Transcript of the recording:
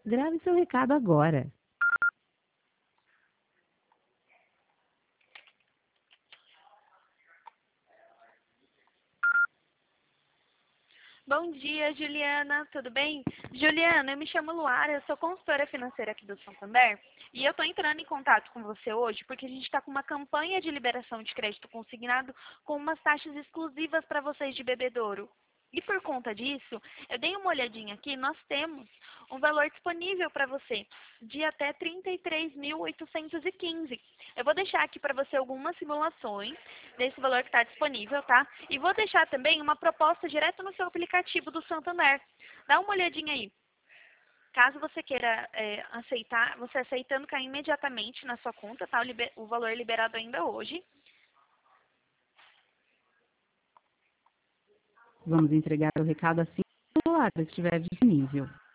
Grave seu recado agora. Bom dia, Juliana, tudo bem? Juliana, eu me chamo Luara, eu sou consultora financeira aqui do Santander e eu estou entrando em contato com você hoje porque a gente está com uma campanha de liberação de crédito consignado com umas taxas exclusivas para vocês de bebedouro. E por conta disso, eu dei uma olhadinha aqui, nós temos um valor disponível para você de até 33.815. Eu vou deixar aqui para você algumas simulações desse valor que está disponível, tá? E vou deixar também uma proposta direto no seu aplicativo do Santander. Dá uma olhadinha aí. Caso você queira aceitar, você aceitando cair imediatamente na sua conta, tá? O valor liberado ainda hoje. Vamos entregar o recado assim que o celular estiver disponível.